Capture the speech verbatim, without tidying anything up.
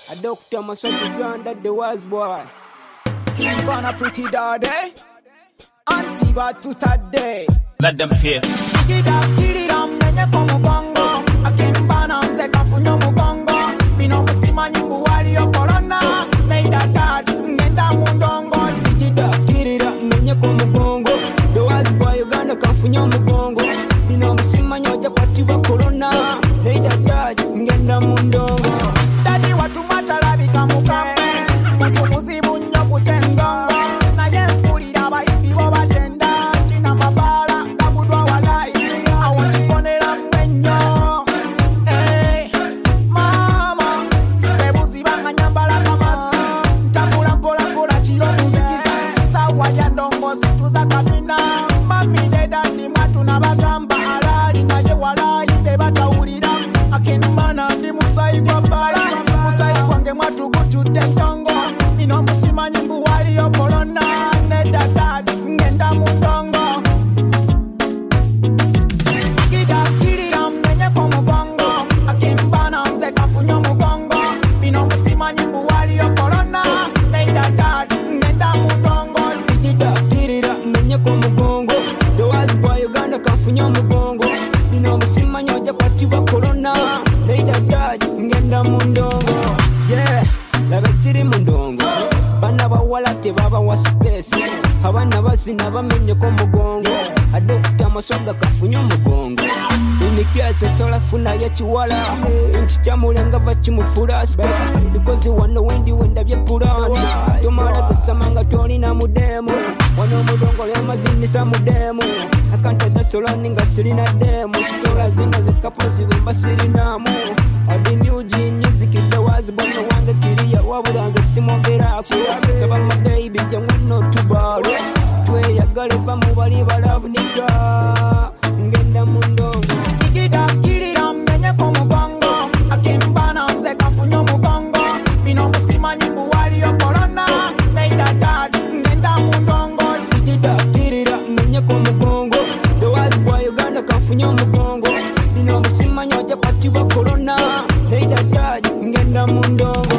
A doctor must have begun that the was boy. Born a pretty daddy. Antiba to today. Let them fear. Gida kirira menye ko mugongo. Akembana nze kafunyo mugongo. Bino musima nyimbu wali yo corona. Neida dad ngenda mundongo. Gida kirira menye ko mugongo. The was boy Uganda kafunyo mugongo. Bino musima nyoja kwatibwa corona. Neida dad ngenda mundongo. Daddy watu matalabika mukambe. Watu muzibu nnyo kutengongo. Naye mpulira abayimbi bo batenda. Tina mabala gabudwa walai. Awakifonera mwenyo. Hey, mama. Bebuzi banga nyambala kamaski. Ntambula mpola mpola chiro muzikiza. Sawa ya ndongo situza kabina. Mami deda ni mwatu na bagamba. Alali naye walai bebatawulira. Akenimana ndi musayi kwa bala. Musayi kwange mwatu gujudde ndongo. Ino musima nyimbu wali yo corona. Neda dad ngenda mundongo. Gida kirira menye ko mugongo. Akimbana nze kafunyo mugongo. Ino musima nyimbu wali yo corona. Neda dad ngenda mundongo. Gida kirira menye ko mugongo. The was boy Uganda kafunyo mugongo. Bino musima nyoja kwatibwa corona. Neida dad ngenda mundongo. Yeah, laba kiri mundongo. Bana bawala tebaba wa space. Abana bazina bamenye ko mugongo. A doctor masonga kafunyo mugongo. Imikiase sola funa ya chiwala. Inchicha mulenga bachimufulaska. Because wano wendi wenda bye pulani. Tomala kusamanga toli na mudemo. Wano mudongo le mazinisa mudemo. Akanta da sola ninga sirina demo. Sola zina zekapozi bemba sirinamu. Adi music music the was bono wanga kiriya waburanza simogeraku. Saba my baby jangwino tubalo. Twe yagale va mu bali balavunika. Ngenda mundongo. Gida kirira menye ko mugongo. Akimbana nze kafunyo mugongo. Bino musima nyimbu wali yo corona. Neida dad ngenda mundongo. Gida kirira menye ko mugongo. The was boy Uganda kafunyo mugongo. Bino musima nyoja kwatibwa corona. Neida dad ngenda mundongo.